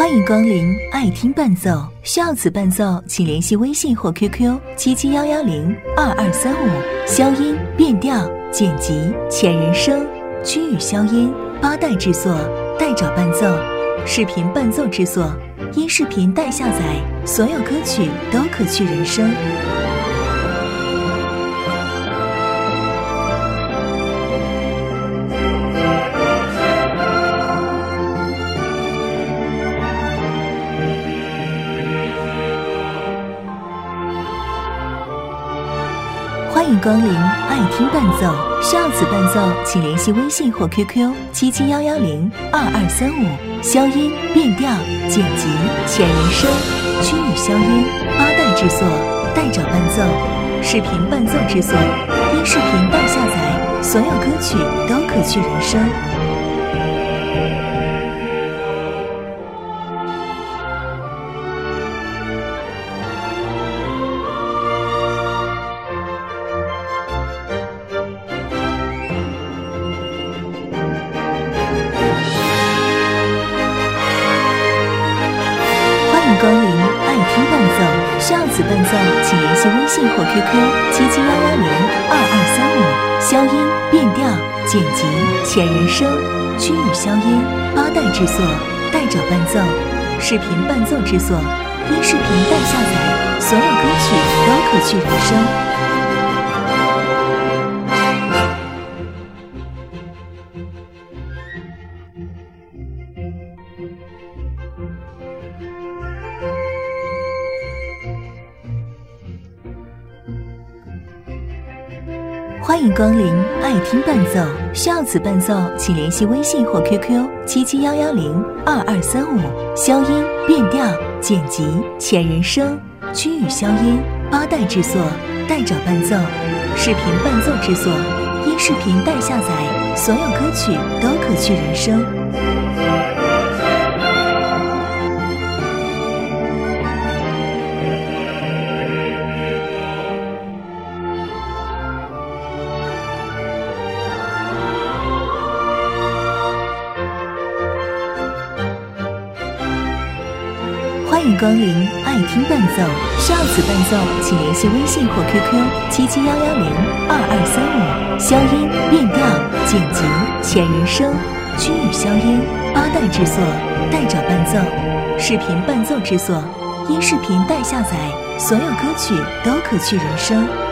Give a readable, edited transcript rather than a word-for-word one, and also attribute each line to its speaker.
Speaker 1: 欢迎光临爱听伴奏，需要此伴奏请联系微信或 QQ 771102235。消音、变调、剪辑、前人声、区域消音、八代制作、代找伴奏、视频伴奏制作、音视频代下载，所有歌曲都可去人声。欢迎光临爱听伴奏，需要此伴奏请联系微信或 QQ 771102235。消音、变调、剪辑、前人声、区域消音、八代制作、代找伴奏、视频伴奏制作、音视频代下载，所有歌曲都可去人声。光临爱听伴奏，需要此伴奏请联系微信或 QQ 771102235。消音、变调、剪辑、前人声、区域消音、八代制作、代找伴奏、视频伴奏制作、音视频代下载，所有歌曲都可去人声。欢迎光临爱听伴奏，需要此伴奏请联系微信或 QQ 771102235。消音、变调、剪辑、前人声、区域消音、八代制作、代找伴奏、视频伴奏制作、音视频代下载，所有歌曲都可去人声。欢迎光临爱听伴奏，需要此伴奏请联系微信或 QQ 771102235。消音、变调、剪辑、前人声、区域消音、八代制作、代找伴奏、视频伴奏制作、音视频代下载，所有歌曲都可去人声。